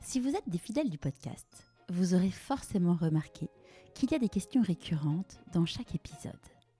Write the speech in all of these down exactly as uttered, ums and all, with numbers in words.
Si vous êtes des fidèles du podcast, vous aurez forcément remarqué qu'il y a des questions récurrentes dans chaque épisode.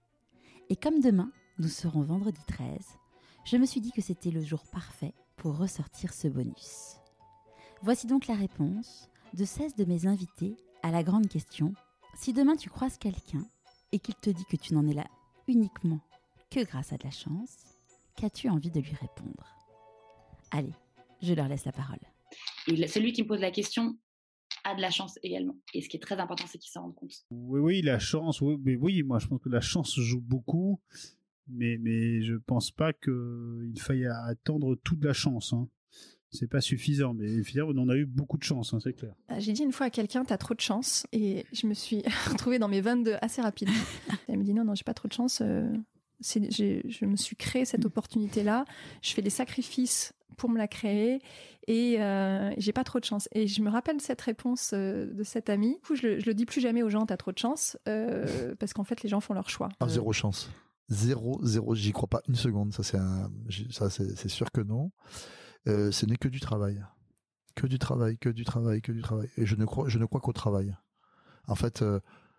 Et comme demain, nous serons vendredi treize, je me suis dit que c'était le jour parfait pour ressortir ce bonus. Voici donc la réponse de seize de mes invités à la grande question « Si demain tu croises quelqu'un et qu'il te dit que tu n'en es là uniquement que grâce à de la chance, qu'as-tu envie de lui répondre ?» Allez, je leur laisse la parole. Et celui qui me pose la question a de la chance également. Et ce qui est très important, c'est qu'il s'en rende compte. Oui, oui, la chance, oui, mais oui, moi je pense que la chance joue beaucoup, mais, mais je pense pas qu'il faille attendre toute la chance. Hein. C'est pas suffisant, mais finalement, on a eu beaucoup de chance, hein, c'est clair. J'ai dit une fois à quelqu'un, t'as trop de chance, et je me suis retrouvée dans mes vingt-deux assez rapidement. Elle me dit non, non, j'ai pas trop de chance. Euh, c'est, j'ai, je me suis créé cette opportunité-là. Je fais des sacrifices pour me la créer et euh, j'ai pas trop de chance. Et je me rappelle cette réponse euh, de cette amie. Du coup, je le, je le dis plus jamais aux gens, t'as trop de chance, euh, parce qu'en fait, les gens font leur choix. Ah, zéro chance. Zéro, zéro, j'y crois pas une seconde. Ça, c'est, un, ça, c'est, c'est sûr que non. Euh, ce n'est que du travail. Que du travail, que du travail, que du travail. Et je ne crois, je ne crois qu'au travail. En fait, euh,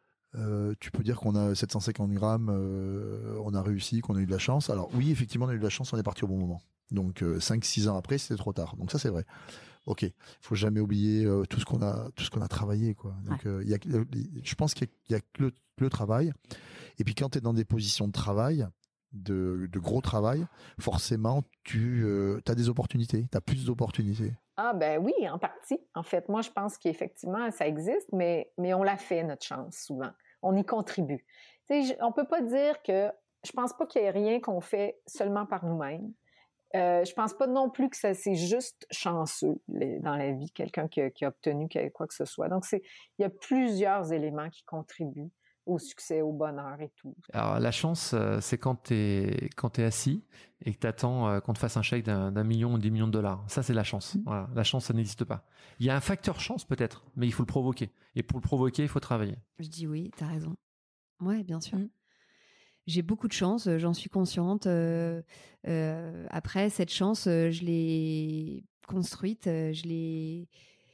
euh, tu peux dire qu'on a sept cent cinquante grammes, euh, on a réussi, qu'on a eu de la chance. Alors oui, effectivement, on a eu de la chance, on est parti au bon moment. Donc euh, cinq six ans après, c'était trop tard. Donc ça, c'est vrai. Ok, il faut jamais oublier euh, tout ce qu'on a, tout ce qu'on a travaillé, quoi. Donc ouais. euh, y a, je pense qu'il y a, y a que le, le travail. Et puis quand tu es dans des positions de travail, de, de gros travail, forcément, tu euh, as des opportunités, tu as plus d'opportunités. Ah ben oui, en partie. En fait, moi, je pense qu'effectivement, ça existe, mais, mais on la fait, notre chance, souvent. On y contribue. Tu sais, on peut pas dire que... Je pense pas qu'il y ait rien qu'on fait seulement par nous-mêmes. Euh, je pense pas non plus que ça, c'est juste chanceux les, dans la vie, quelqu'un qui a, qui a obtenu quoi que ce soit. Donc, c'est, il y a plusieurs éléments qui contribuent au succès, au bonheur et tout. Alors, la chance, c'est quand t'es, quand t'es assis et que t'attends qu'on te fasse un chèque d'un, d'un million ou dix millions de dollars. Ça, c'est la chance. Mmh. Voilà. La chance, ça n'existe pas. Il y a un facteur chance, peut-être, mais il faut le provoquer. Et pour le provoquer, il faut travailler. Je dis oui, t'as raison. Ouais, bien sûr. Mmh. J'ai beaucoup de chance, j'en suis consciente. Euh, euh, après, cette chance, je l'ai construite, je l'ai...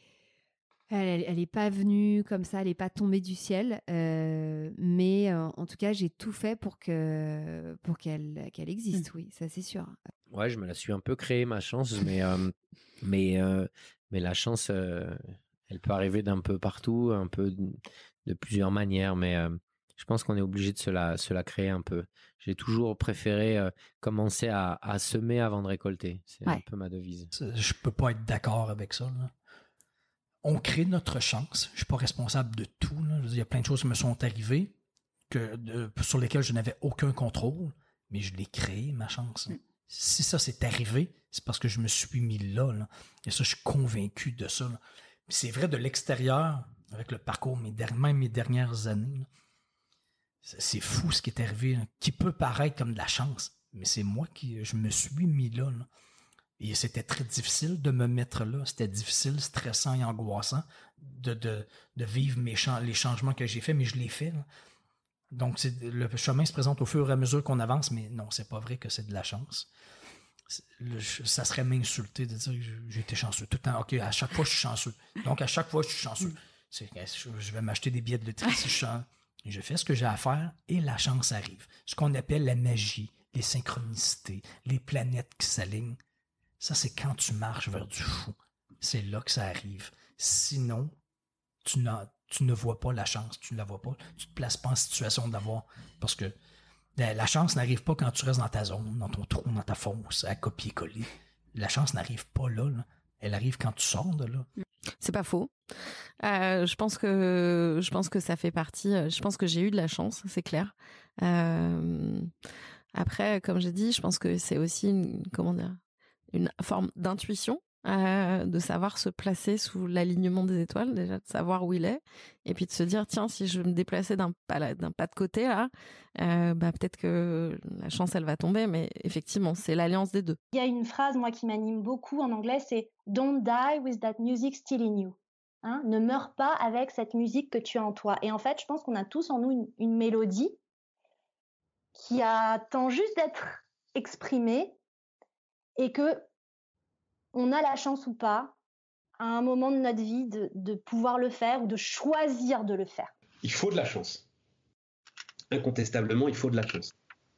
Elle, elle est pas venue comme ça, elle est pas tombée du ciel, euh, mais euh, en tout cas, j'ai tout fait pour que pour qu'elle qu'elle existe. Mmh. Oui, ça c'est sûr. Ouais, je me la suis un peu créée ma chance, mais euh, mais euh, mais la chance, euh, elle peut arriver d'un peu partout, un peu de, de plusieurs manières, mais euh, je pense qu'on est obligé de se la, se la créer un peu. J'ai toujours préféré euh, commencer à, à semer avant de récolter. C'est ouais. un peu ma devise. Je peux pas être d'accord avec ça. Là. On crée notre chance. Je suis pas responsable de tout. Là. Il y a plein de choses qui me sont arrivées que, de, sur lesquelles je n'avais aucun contrôle, mais je l'ai créé, ma chance. Mm. Si ça s'est arrivé, c'est parce que je me suis mis là. là. Et ça, je suis convaincu de ça. Là. C'est vrai de l'extérieur, avec le parcours, mes der- même mes dernières années, là. C'est fou ce qui est arrivé, là, qui peut paraître comme de la chance, mais c'est moi qui je me suis mis là, là. Et c'était très difficile de me mettre là. C'était difficile, stressant et angoissant de, de, de vivre mes cha- les changements que j'ai faits, mais je les fais. Là. Donc, c'est, le chemin se présente au fur et à mesure qu'on avance, mais non, c'est pas vrai que c'est de la chance. Le, ça serait m'insulter de dire que j'ai été chanceux tout le temps. OK, à chaque fois, je suis chanceux. Donc, à chaque fois, je suis chanceux. C'est, je vais m'acheter des billets de loterie si je suis chanceux. Je fais ce que j'ai à faire et la chance arrive. Ce qu'on appelle la magie, les synchronicités, les planètes qui s'alignent. Ça, c'est quand tu marches vers du fou. C'est là que ça arrive. Sinon, tu, n'as, tu ne vois pas la chance. Tu ne la vois pas. Tu te places pas en situation d'avoir. Parce que la chance n'arrive pas quand tu restes dans ta zone, dans ton trou, dans ta fosse, à copier-coller. La chance n'arrive pas là, là. Elle arrive quand tu sors de là. C'est pas faux. Euh, je pense que je pense que ça fait partie. Je pense que j'ai eu de la chance, c'est clair. Euh, après, comme j'ai dit, je pense que c'est aussi une, comment dire, une forme d'intuition, euh, de savoir se placer sous l'alignement des étoiles, déjà de savoir où il est, et puis de se dire tiens, si je me déplaçais d'un pas d'un pas de côté là, euh, bah peut-être que la chance elle va tomber, mais effectivement c'est l'alliance des deux. Il y a une phrase moi qui m'anime beaucoup en anglais, c'est Don't die with that music still in you. Hein, ne meurs pas avec cette musique que tu as en toi. Et en fait, je pense qu'on a tous en nous une, une mélodie qui attend juste d'être exprimée et que on a la chance ou pas, à un moment de notre vie de, de pouvoir le faire ou de choisir de le faire. Il faut de la chance. Incontestablement, il faut de la chance.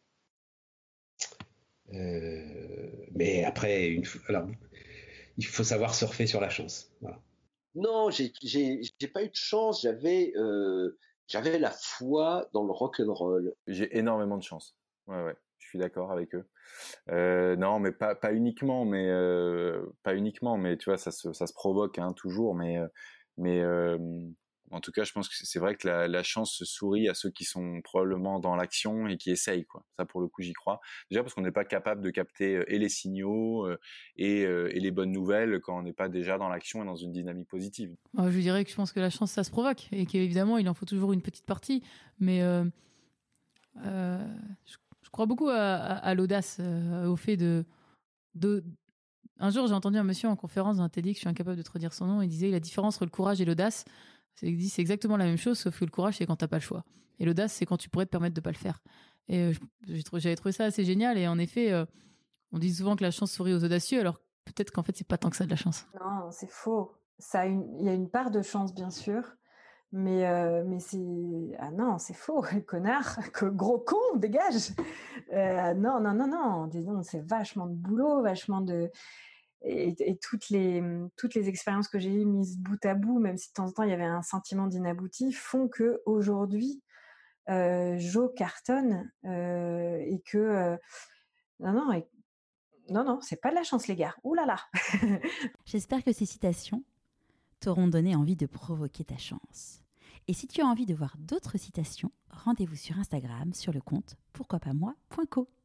Euh, mais après, une, alors, il faut savoir surfer sur la chance. Voilà. Non, j'ai, j'ai, j'ai pas eu de chance. J'avais, euh, j'avais la foi dans le rock'n'roll. J'ai énormément de chance. Ouais, ouais, je suis d'accord avec eux. Euh, non, mais pas, pas uniquement, mais euh, pas uniquement, mais tu vois, ça se, ça se provoque hein, toujours. Mais, mais euh, en tout cas, je pense que c'est vrai que la, la chance se sourit à ceux qui sont probablement dans l'action et qui essayent, quoi. Ça, pour le coup, j'y crois. Déjà parce qu'on n'est pas capable de capter euh, et les signaux euh, et, euh, et les bonnes nouvelles quand on n'est pas déjà dans l'action et dans une dynamique positive. Alors, je dirais que je pense que la chance, ça se provoque et qu'évidemment, il en faut toujours une petite partie. Mais euh, euh, je, je crois beaucoup à, à, à l'audace, euh, au fait de, de... Un jour, j'ai entendu un monsieur en conférence dans un TEDx, je suis incapable de te redire son nom, il disait la différence entre le courage et l'audace, c'est, c'est exactement la même chose, sauf que le courage, c'est quand t'as pas le choix. Et l'audace, c'est quand tu pourrais te permettre de pas le faire. Et euh, j'ai trouvé, j'avais trouvé ça assez génial. Et en effet, euh, on dit souvent que la chance sourit aux audacieux, alors peut-être qu'en fait, c'est pas tant que ça de la chance. Non, c'est faux. Ça a une... Il y a une part de chance, bien sûr. Mais, euh, mais c'est... Ah non, c'est faux, connard. Gros con, dégage. Euh, non, non, non, non. Disons, c'est vachement de boulot, vachement de... Et, et toutes les, toutes les expériences que j'ai eues mises bout à bout, même si de temps en temps il y avait un sentiment d'inabouti, font que aujourd'hui euh, Jo cartonne euh, et que euh, non non et, non non c'est pas de la chance les gars. Ouh là là. J'espère que ces citations t'auront donné envie de provoquer ta chance. Et si tu as envie de voir d'autres citations, rendez-vous sur Instagram sur le compte pourquoi pas moi point co.